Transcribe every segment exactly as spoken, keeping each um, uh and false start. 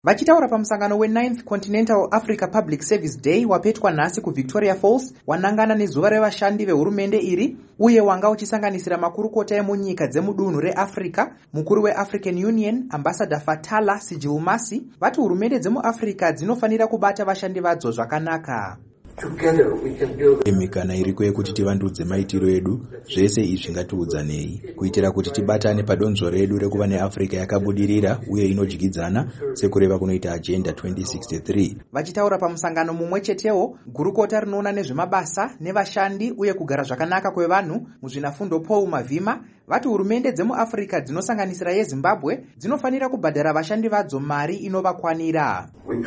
Vachitaura pamusangano we-ninth Continental Africa Public Service Day wapetwa nhasi kuVictoria Falls, wanangana nezuva revashandi vehurumende iri, uye wanga uchisanganisira makurukota emunyika dzemudunhu reAfrica. Mukuru weAfrican Union Ambassador Fatala Sijilmasi vati hurumende dzemuAfrica dzinofanira kubata vashandi vadzo zvakanaka. Emikana iriko yekuti tivandudze maitiro edu, zvese izvi ngatiudzanei kuitira kuti tibatane padonzvo redu rekuva neAfrica yakabudirira uye inodyidzana sekureva kunoita Agenda twenty sixty-three. Vachitaura pamusangano mumwe chetewo, gurukota rinoona nezvemabasa nevashandi uye kugara zvakanaka kwevanhu muzvinafundo Paul Mavhima vati hurumende dzemuAfrica dzinosanganisira yeZimbabwe dzinofanira kubhadhara vashandi vadzo mari inovakwanira.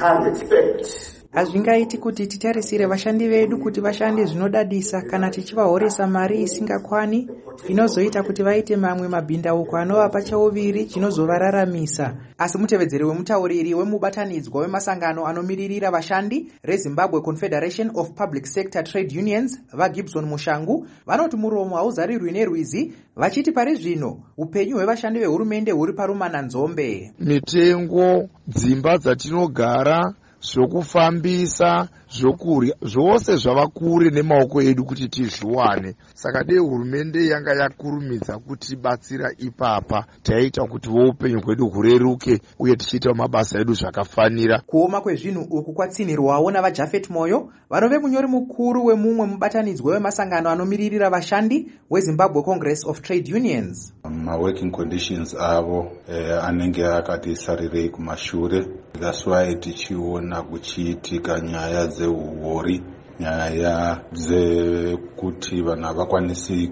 Hazvingaiti kuti titarisire vashandi vedu kuti vashande zvinodadisa kana tichivahoresa mari isingakwani inozoita kuti vaite mamwe mabhindauko anovapa chauviri chinozovararamisa. Asi mutevedzeri wemutauriri wemubatanidzwa wemasangano anomiririra vashandi reZimbabwe Confederation of Public Sector Trade Unions vaGibson Mushangu vanoti muromo hauzarirwi nerwizi, vachiti pari zvino upenyu hwevashandi vehurumende huri parumana nzombe. Mitengo, dzimba dzatinogara, zvokufambisa, zvokurya, zvose zvava kure nemaoko edu kuti tizviwane. Saka dei hurumende yanga yakurumidza kuti batsira ipapa, taita kuti upenyu hwedu hureruke uye tichiita mabasa edu zvakafanira. Kuoma kwezvinhu uku kwatsinirwawo navaJafet Moyo, vanove munyori mukuru wemumwe mubatanidzwa wemasangano anomiririra vashandi weZimbabwe Congress of Trade Unions. Ma working conditions avo eh, anenge akati sarirei kumashure. That's why tichiona kuchiitika nyaya dzeuhori, nyaya dzekuti vanhu havakwanisi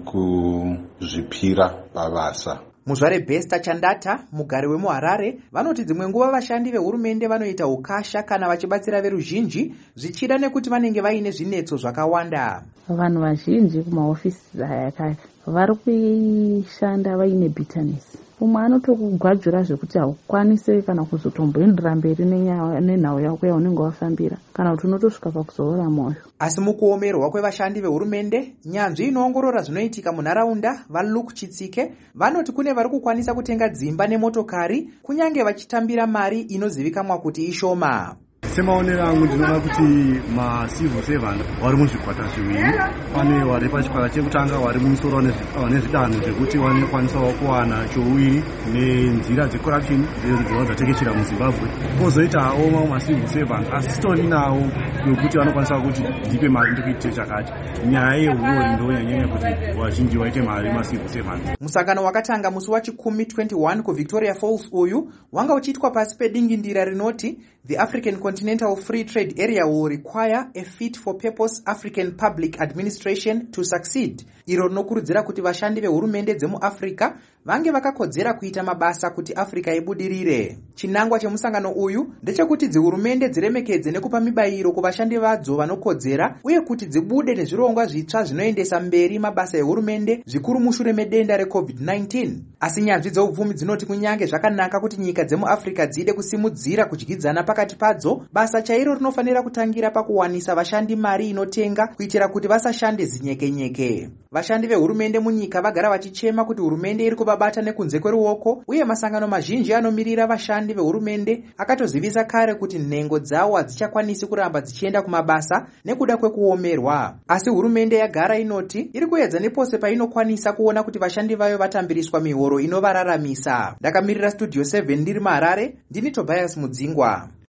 kuzvipira pabasa. Muzvare Besta Chandata, mugari wemuHarare, vanoti dzimwe nguva vashandi vehurumende vanoita ukasha kana vachibatsira veruzhinji zvichida nekuti vanenge vaine zvinetso zvakawanda. Vanhu vazhinji kumahofisi ayakaya vari kuishanda vaine bitterness. Umwe anotokugwadzira zvekuti haukwanise kana kuzotomboendera mberi nenhau yako yaunenge wafambira kana kuti unotosvika pakuzoora mwoyo. Asi mukuomerwa kwevashandi vehurumende, nyanzvi inoongorora zvinoitika munharaunda vaLuke Chitsike vanoti kune vari kukwanisa kutenga dzimba nemotokari kunyange vachitambira mari inozivikanwa kuti ishoma. Semaonero angu ndinoona kuti macivil servant vari muzvikwata zviviri. Pane vari pachikwata chekutanga vari mumusoro nezvidanho zvekuti vanokwanisawo kuwana chouiri nenzira dzecorruption dzinova dzatekeshera muZimbabwe. Kozoitawo mamwe macivil servant asitori nawo yokuti vanokwanisa kuti ndipe mari ndikuitire chakati. Nyaya yeurori ndonyanyanya kuti vazhinji vaite mari macivil servant. Musangano wakatanga musi wachikumi twenty-one kuVictoria Falls uyu wanga uchiitwa pasi pedingindira rinoti The African Continental Free Trade Area will require a fit-for-purpose African public administration to succeed. Iro rinokurudzira kuti vashandi vehurumende dzemuAfrica vange vakakodzera kuita mabasa kuti Africa ibudirire. Chinangwa chemusangano uyu ndechekuti dzihurumende dziremekedze nekupa mibayiro kuvashandi vadzo vanokodzera uye kuti dzibude nezvirongwa zvitsva zvinoendesa mberi mabasa ehurumende zvikuru mushure medenda reCovid nineteen. Asi nyanzvi dzeupfumi dzinoti kunyange zvakanaka kuti nyika dzemuAfrica dzide kusimudzira kudyidzana pakati padzo, basa chairo rinofanira kutangira pakuwanisa vashandi mari inotenga kuitira kuti vasashande zinyekenyeke. Vashandi vehurumende munyika vagara vachichema kuti hurumende iri kuvabata nekunze kweruoko, uye masangano mazhinji anomirira vashandi vehurumende akatozivisa kare kuti nhengo dzawo hadzichakwanisi kuramba dzichienda kumabasa nekuda kwekuomerwa. Asi hurumende yagara inoti iri kuedza nepose painokwanisa kuona kuti vashandi vayo vatambiriswa mihoro inovararamisa. Ndakamirira Studio seven ndiri muHarare, ndini Tobias Mudzingwa.